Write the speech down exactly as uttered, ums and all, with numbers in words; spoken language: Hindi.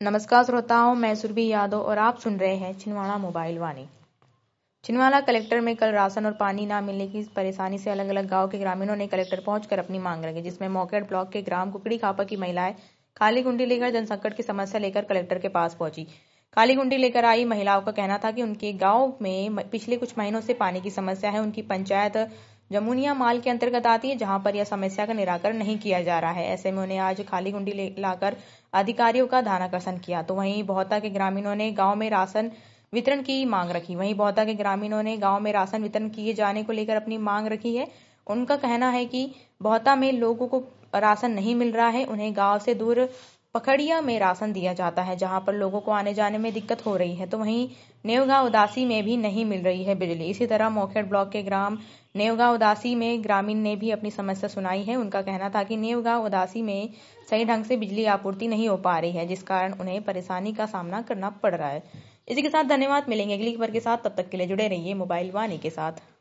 नमस्कार श्रोताओं, मैं सुरभि यादव और आप सुन रहे हैं छिंदवाड़ा मोबाइल वाणी। छिंदवाड़ा कलेक्टर में कल राशन और पानी न मिलने की परेशानी से अलग अलग गांव के ग्रामीणों ने कलेक्टर पहुंचकर अपनी मांग रखी, जिसमें मौकेड़ ब्लॉक के ग्राम कुकड़ी खापा की महिलाएं खाली गुंडी लेकर जनसंकट की समस्या लेकर कलेक्टर के पास पहुंची। खाली गुंडी लेकर आई महिलाओं का कहना था कि उनके गाँव में पिछले कुछ महीनों से पानी की समस्या है। उनकी पंचायत जमुनिया माल के अंतर्गत आती है, जहां पर यह समस्या का निराकरण नहीं किया जा रहा है। ऐसे में उन्हें आज खाली गुंडी लाकर अधिकारियों का ध्यानाकर्षण किया। तो वहीं बहुता के ग्रामीणों ने गांव में राशन वितरण की मांग रखी वहीं बहुता के ग्रामीणों ने गांव में राशन वितरण किए जाने को लेकर अपनी मांग रखी है। उनका कहना है कि बहुता में लोगों को राशन नहीं मिल रहा है। उन्हें गांव से दूर पखड़िया में राशन दिया जाता है, जहां पर लोगों को आने जाने में दिक्कत हो रही है। तो वहीं नेवगांव उदासी में भी नहीं मिल रही है बिजली। इसी तरह मौकेड़ ब्लॉक के ग्राम नेवगांव उदासी में ग्रामीण ने भी अपनी समस्या सुनाई है। उनका कहना था कि नेवगांव उदासी में सही ढंग से बिजली आपूर्ति नहीं हो पा रही है, जिस कारण उन्हें परेशानी का सामना करना पड़ रहा है। इसी के साथ धन्यवाद। मिलेंगे अगली खबर के साथ, तब तक के लिए जुड़े रहिए मोबाइल वाणी के साथ।